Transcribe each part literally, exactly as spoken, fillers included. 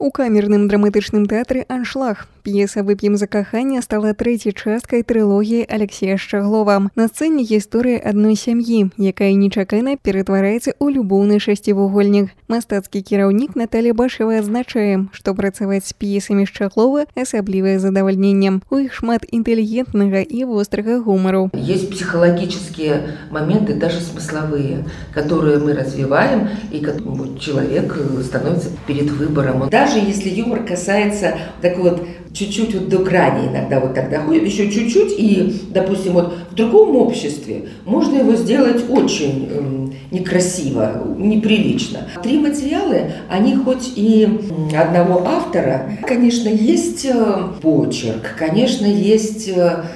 У камерным драматычным тэатры «Аншлаг» п'еса «Вып'ем за каханне» стала трэцяй часткай трылогіі Алексея Шчаглова. На сцэне гісторыя адной сям'і, якая нечакана ператвараецца ў любоўны шасцівугольнік. Мастацкі кіраўнік Наталья Башева адзначае, што працаваць з п'есамі Шчаглова асаблівае задавальненне. У іх шмат інтэлігентнага і вострага гумару. Есть психологические моменты, даже смысловые, которые мы развиваем, и человек становится перед выбором. Даже если юмор касается так вот чуть-чуть вот до грани иногда вот так доходит, еще чуть-чуть, и, допустим, вот в другом обществе можно его сделать очень э, некрасиво, неприлично. Три материала, они хоть и одного автора, конечно, есть почерк, конечно, есть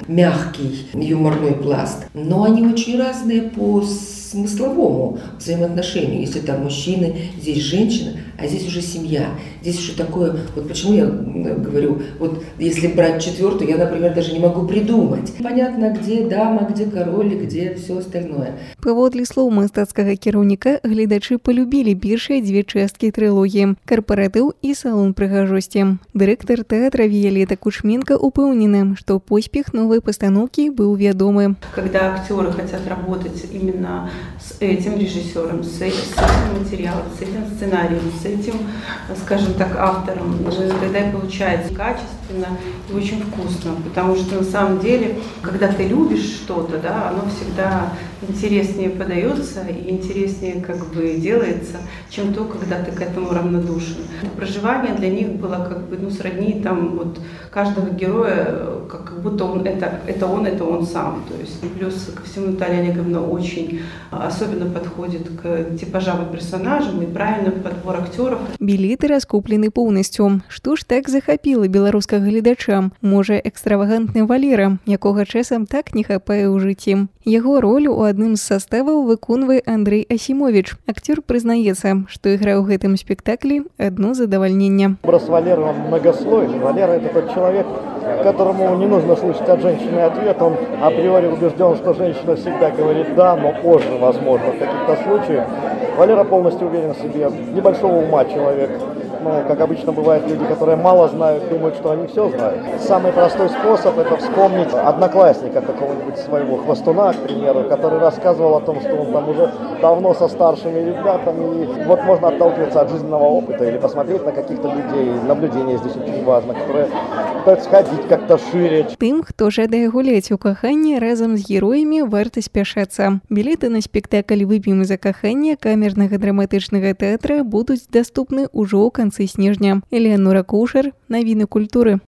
мягкий юморной пласт, но они очень разные по смысловому взаимоотношению. Если там мужчины, здесь женщина, а здесь уже семья. Здесь уже такое, вот почему я говорю, вот если брать четвертую, я, например, даже не могу придумать. Понятно, где дама, где король, где все остальное. Паводле слоў мастацкага кіраўніка, гледачы полюбілі першыя дзве часткі трылогіі – «Карпаратыў» і «Салон прыгажосці». Дырэктар тэатра Віялета Кучменка упэўнена, што поспех новай пастаноўкі быў вядомы. Когда актеры хотят работать именно с этим режиссером, с этим материалом, с этим сценарием, с этим, скажем так, автором, тогда и получается качественно и очень вкусно, потому что на самом деле, когда ты любишь что-то, да, оно всегда интереснее подается и интереснее как бы делается, чем то, когда ты к этому равнодушен. Это проживание для них было как бы, ну, сродни там вот каждого героя, как будто он это, это он, это он сам. То есть плюс ко всему Наталья Олеговна очень особенно подходит к типажам и персонажам и правильный подбор актеров. Билеты раскуплены полностью. Што ж так захапіла беларускага гледача? Можа, экстравагантны Валера, якога часам так не хапае ў жыцці. Яго роль у адным з составаў выконвае Андрей Асімович. Актер прызнаецца, што ігра ў гэтым спектаклі одно задавальненне. Образ Валеры многослойный. Валера – это тот человек, которому не нужно слышать от женщины ответ. Он априори убежден, что женщина всегда говорит «да», но позже, возможно, в каких-то случаях. Валера полностью уверен в себе, небольшого ума человек. Но, как обычно бывает, люди, которые мало знают, думают, что они все знают. Самый простой способ – это вспомнить одноклассника какого-нибудь своего хвостуна, к примеру, который рассказывал о том, что он там уже давно со старшими ребятами. И вот можно отталкиваться от жизненного опыта или посмотреть на каких-то людей. Наблюдение здесь очень важно, которые пытаются ходить как-то шире. Тым, хто жадае гуляць у каханні разам з героямі, варта спяшацца. Білеты на спектакль «Вып'ем за каханне» камернага драматычнага тэатра будуць даступны ўжо ў канцы снежня. Элеанора Коўшар, навіны культуры.